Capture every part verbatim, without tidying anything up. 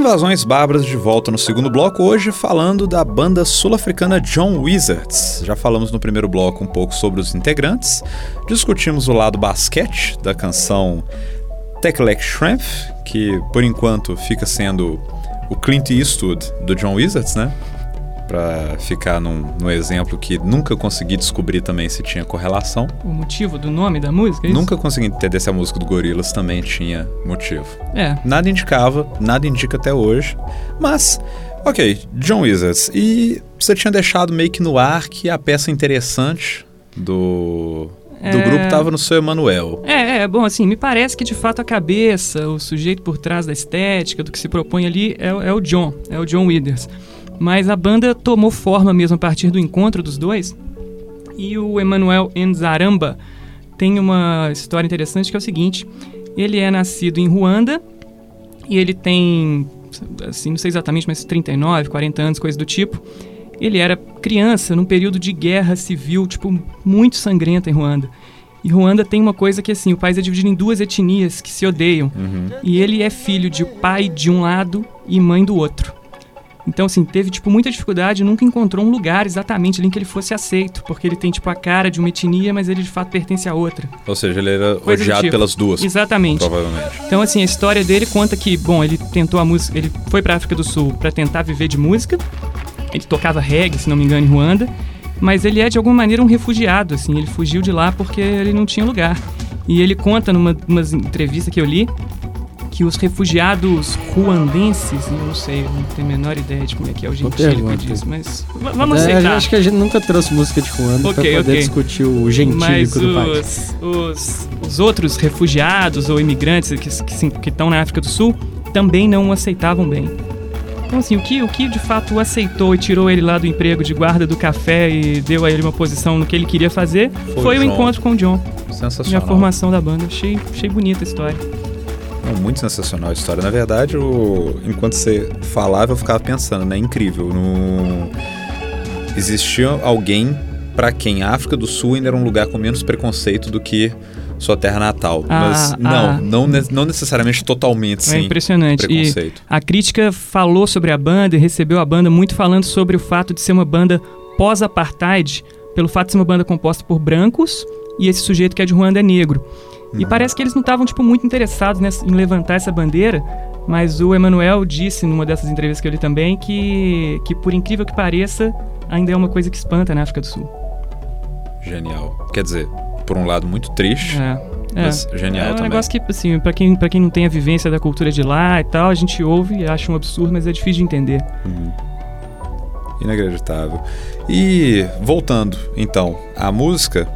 Invasões Bárbaras de volta no segundo bloco, hoje falando da banda sul-africana John Wizards. Já falamos no primeiro bloco um pouco sobre os integrantes, discutimos o lado basquete da canção Take Like Shrimp, que por enquanto fica sendo o Clint Eastwood do John Wizards, né? Pra ficar num, num exemplo que nunca consegui descobrir também se tinha correlação. O motivo do nome da música, é isso? Nunca consegui entender se a música do Gorillaz também tinha motivo. É. Nada indicava, nada indica até hoje. Mas, ok, John Wizards. E você tinha deixado meio que no ar que a peça interessante do... do É... grupo tava no seu Emanuel. É, é, bom, assim, me parece que de fato a cabeça, o sujeito por trás da estética, do que se propõe ali é, é o John, é o John Withers. Mas a banda tomou forma mesmo a partir do encontro dos dois. E o Emanuel Nzaramba tem uma história interessante que é o seguinte: ele é nascido em Ruanda e ele tem, assim, não sei exatamente, mas trinta e nove, quarenta anos, coisa do tipo. Ele era criança num período de guerra civil, tipo, muito sangrenta em Ruanda. E Ruanda tem uma coisa que, assim, o país é dividido em duas etnias que se odeiam. Uhum. E ele é filho de pai de um lado e mãe do outro. Então, assim, teve, tipo, muita dificuldade, nunca encontrou um lugar exatamente ali em que ele fosse aceito, porque ele tem, tipo, a cara de uma etnia, mas ele, de fato, pertence a outra. Ou seja, ele era Coisa odiado tipo. pelas duas. Exatamente. Provavelmente. Então, assim, a história dele conta que, bom, ele tentou a música, ele foi pra África do Sul pra tentar viver de música, ele tocava reggae, se não me engano, em Ruanda, mas ele é, de alguma maneira, um refugiado, assim, ele fugiu de lá porque ele não tinha lugar. E ele conta numa, numa entrevista que eu li, que os refugiados ruandenses, eu não sei, eu não tenho a menor ideia de como é que é o gentílico disso, mas v- vamos é, aceitar. Acho que a gente nunca trouxe música de Ruanda okay, pra poder okay. discutir o gentílico mas do os, país. Os, os outros refugiados ou imigrantes que que estão na África do Sul também não o aceitavam bem. Então, assim, o que, o que de fato o aceitou e tirou ele lá do emprego de guarda do café e deu a ele uma posição no que ele queria fazer foi, foi o encontro com o John. Sensacional. E a formação da banda. Achei, achei bonita a história. É muito sensacional a história. Na verdade, o... enquanto você falava, eu ficava pensando, né? Incrível. No... Existia alguém para quem a África do Sul ainda era um lugar com menos preconceito do que sua terra natal. Ah, Mas não, ah. não, ne- não necessariamente totalmente É sem impressionante. preconceito. E a crítica falou sobre a banda e recebeu a banda muito falando sobre o fato de ser uma banda pós-apartheid, pelo fato de ser uma banda composta por brancos e esse sujeito que é de Ruanda é negro. E Uhum. parece que eles não estavam, tipo, muito interessados nessa, em levantar essa bandeira, mas o Emanuel disse numa dessas entrevistas que eu li também que, que, por incrível que pareça, ainda é uma coisa que espanta na África do Sul. Genial. Quer dizer, por um lado muito triste, É, é. mas genial é um também. negócio que, assim, pra quem, pra quem não tem a vivência da cultura de lá e tal, a gente ouve e acha um absurdo, mas é difícil de entender. Uhum. Inacreditável. E voltando, então, à música,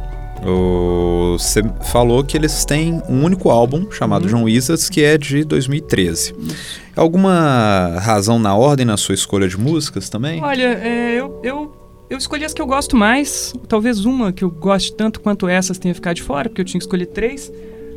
o- você falou que eles têm um único álbum chamado Uhum. John Wizards, que é de dois mil e treze. Alguma razão na ordem na sua escolha de músicas também? Olha, é, eu, eu, eu escolhi as que eu gosto mais. Talvez uma que eu goste tanto quanto essas tenha ficado de fora, porque eu tinha que escolher três.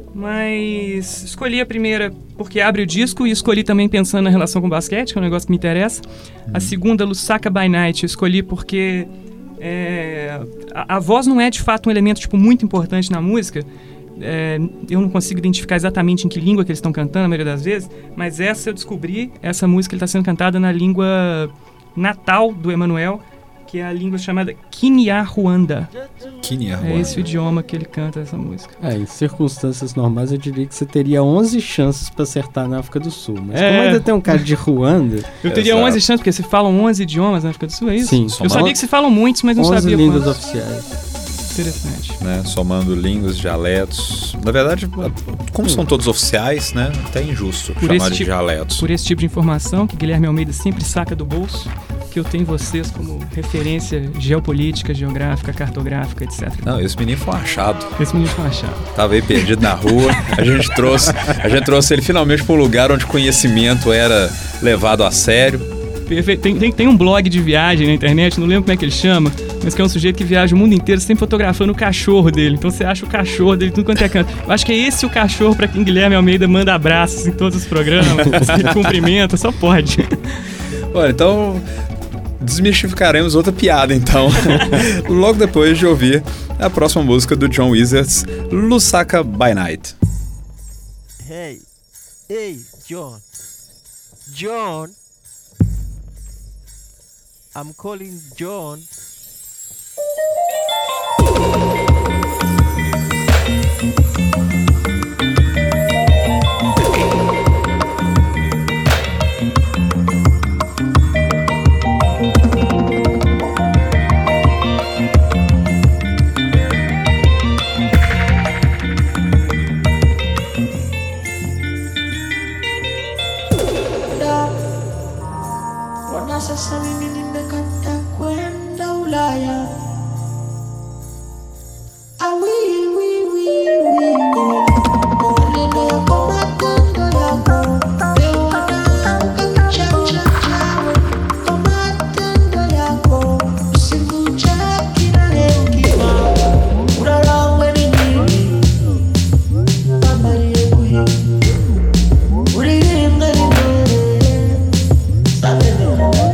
Mas escolhi a primeira porque abre o disco e escolhi também pensando na relação com o basquete, que é um negócio que me interessa. Uhum. A segunda, Lusaka by Night, eu escolhi porque é, a, a voz não é de fato um elemento tipo, muito importante na música. É, eu não consigo identificar exatamente em que língua que eles estão cantando a maioria das vezes, mas essa eu descobri, essa música está sendo cantada na língua natal do Emanuel, que é a língua chamada Kinyarwanda. Kinyarwanda. É esse o idioma que ele canta essa música. É, em circunstâncias normais eu diria que você teria onze chances pra acertar na África do Sul. Mas É. como ainda tem um cara de Ruanda... Eu teria Exato. onze chances, porque se falam onze idiomas na África do Sul, é isso? Sim. Eu Somando- sabia que se falam muitos, mas não onze sabia línguas quantos. oficiais. Interessante. Né, somando línguas, dialetos. Na verdade, como são todos oficiais, né? Até é injusto Por chamar esse de tipo- dialetos. Por esse tipo de informação que Guilherme Almeida sempre saca do bolso, que eu tenho vocês como referência geopolítica, geográfica, cartográfica, etcétera. Não, esse menino foi um achado. Esse menino foi achado. Tava aí perdido na rua. A gente trouxe, a gente trouxe ele finalmente para um lugar onde o conhecimento era levado a sério. Perfeito. Tem, tem, tem um blog de viagem na internet, não lembro como é que ele chama, mas que é um sujeito que viaja o mundo inteiro sempre fotografando o cachorro dele. Então você acha o cachorro dele tudo quanto é canto. Eu acho que é esse o cachorro pra quem Guilherme Almeida manda abraços em todos os programas, ele cumprimenta, só pode. Olha, então desmistificaremos outra piada, então. Logo depois de ouvir a próxima música do John Wizards, Lusaka by Night. Hey, hey, John. John. I'm calling John. Sasa mimi nimekata kwenda Ulaya. Awi wi wi wi maneno yako matendo yako leo wanaanguka kichacha chawe kwa matendo yako usikucha kila hekima urarangwe ni nini mabari yeguhi uririmwe ni nini sabene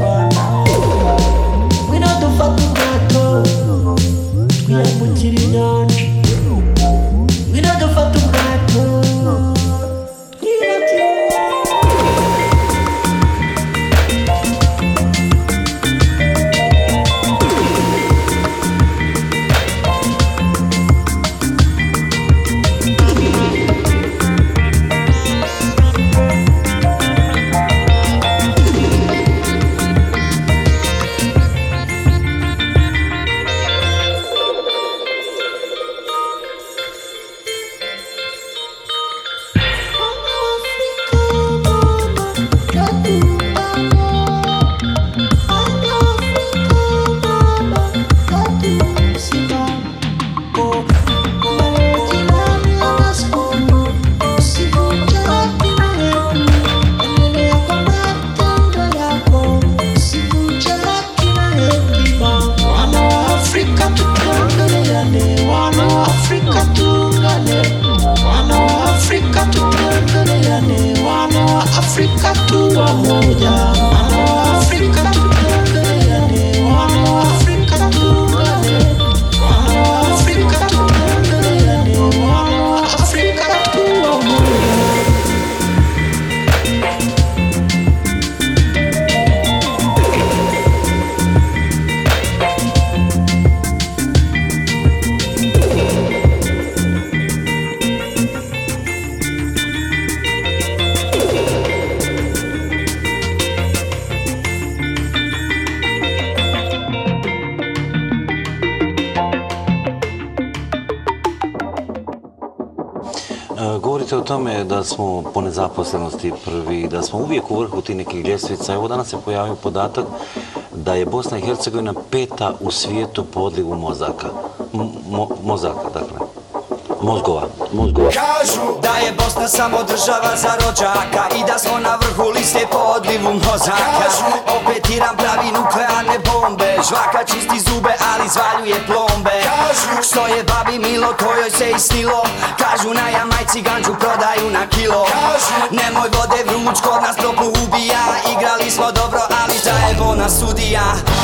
Govorite o tome da smo po nezaposlenosti prvi, da smo uvijek u vrhu tih nekih ljestvica. Evo danas se pojavio podatak da je Bosna i Hercegovina peta u svijetu po odlivu mozaka. Mo, mozaka, dakle. Mozgova, mozgova. Kažu da je Bosna samo država za rođaka i da smo na vrhu liste po odlivu mozaka. Kažu opet Iran pravi nuklearne bombe, žvaka čisti zube ali zvaljuje plombe. Kažu što je babi milo to joj se isnilo, kažu na Jamajci ganđu prodaju na kilo. Kažu nemoj vode vruć kod nas toplu ubija, igrali smo dobro ali zajebo nas sudija.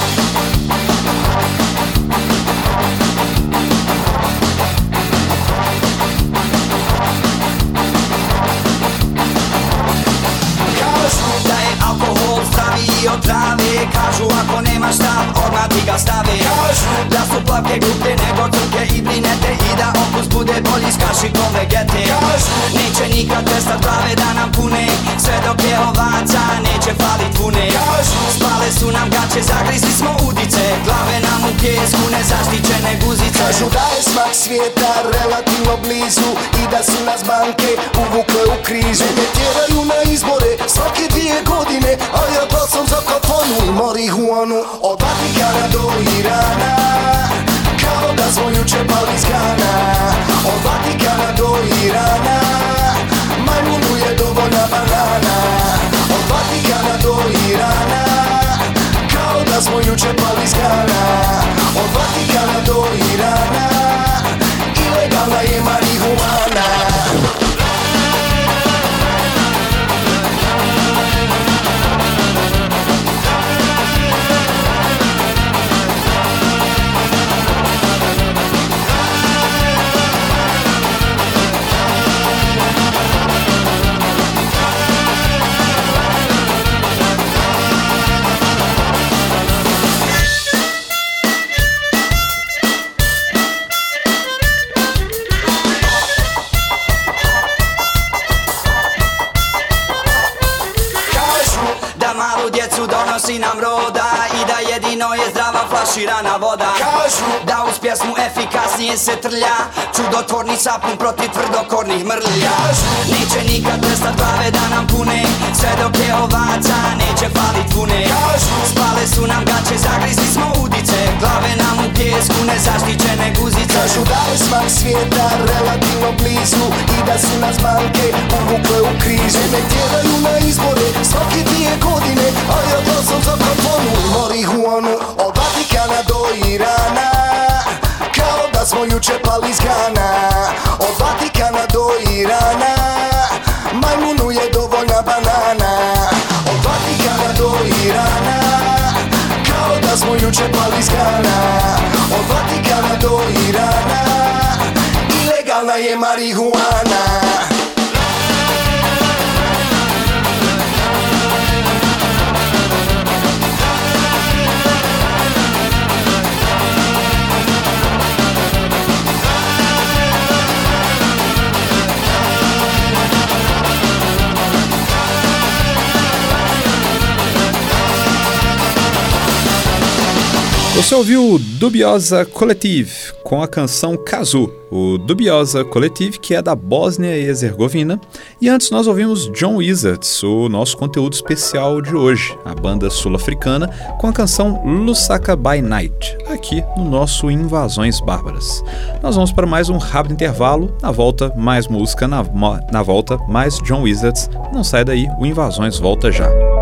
Alkohol zdravi od trave, kažu ako nemaš stav, odmah ti ga stave. Kažu da su plavke grupe nego crke i brinete i da okus bude bolji s kašikom vegete. Kažu neće nikad prestat glave da nam pune, sve dok je ovaca neće falit pune. Kažu spale su nam gaće, zagrizli smo udice, glave nam u pjesku nezaštićene guzice. Kažu da je smak svijeta relativno blizu i da su nas banke uvukle u krizu. Ne tjeraju na izbore svake dvije godine, a ja glasam za kafanu i marihuanu. Od Vatikana do Irana, kao da smo juče pali s grana. Od Vatikana do Irana, majmunu je dovoljna banana. Od Vatikana do Irana, kao da smo juče pali s grana. Od Vatikana do Irana, ilegalna je marihuana. flaširana voda. Kažu da uz pjesmu efikasnije se trlja, čudotvorni sapun protiv tvrdokornih mrlja. Neće nikad prestat glave da nam pune, sve dok je ovaca neće falit vune. Spale su nam gaće, zagrizli smo udice, glave nam u pjesku, nezaštićene guzice. Kažu da je smak svijeta relativno blizu i da su nas banke uvukle u krizu. Ne tjeraju na izbore svake dvije godine, a ja glasam za kantonu i marihuanu. Od Vatikana do Irana, kao da smo juče pali iz grana. Od Vatikana do Irana, majmunu je dovoljna banana. Od Vatikana do Irana, kao da smo juče pali iz grana. Od Vatikana do Irana, ilegalna je marihuana. Você ouviu o Dubiosa Collective com a canção Kazoo, o Dubiosa Collective, que é da Bósnia e Herzegovina. E antes nós ouvimos John Wizards, o nosso conteúdo especial de hoje, a banda sul-africana, com a canção Lusaka by Night, aqui no nosso Invasões Bárbaras. Nós vamos para mais um rápido intervalo, na volta mais música, na, na volta mais John Wizards. Não sai daí, o Invasões volta já.